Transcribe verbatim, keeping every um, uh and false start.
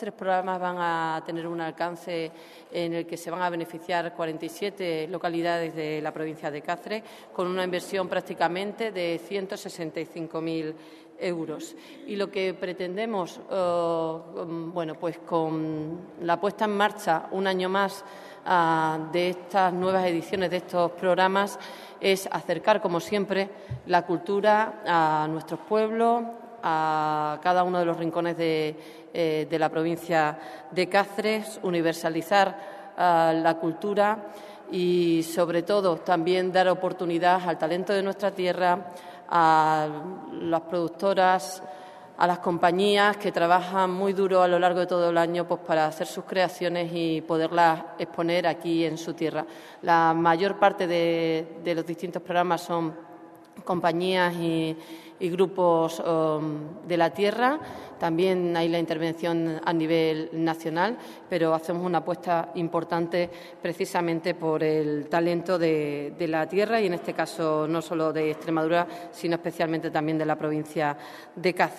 Tres programas van a tener un alcance en el que se van a beneficiar cuarenta y siete localidades de la provincia de Cáceres, con una inversión prácticamente de ciento sesenta y cinco mil euros. Y lo que pretendemos, eh, bueno, pues con la puesta en marcha un año más uh, de estas nuevas ediciones de estos programas, es acercar, como siempre, la cultura a nuestros pueblos, a cada uno de los rincones de, eh, de la provincia de Cáceres, universalizar uh, la cultura y, sobre todo, también dar oportunidad al talento de nuestra tierra, a las productoras, a las compañías que trabajan muy duro a lo largo de todo el año pues, para hacer sus creaciones y poderlas exponer aquí en su tierra. La mayor parte de, de los distintos programas son compañías y, y grupos um, de la tierra. También hay la intervención a nivel nacional, pero hacemos una apuesta importante precisamente por el talento de, de la tierra y, en este caso, no solo de Extremadura, sino especialmente también de la provincia de Cáceres.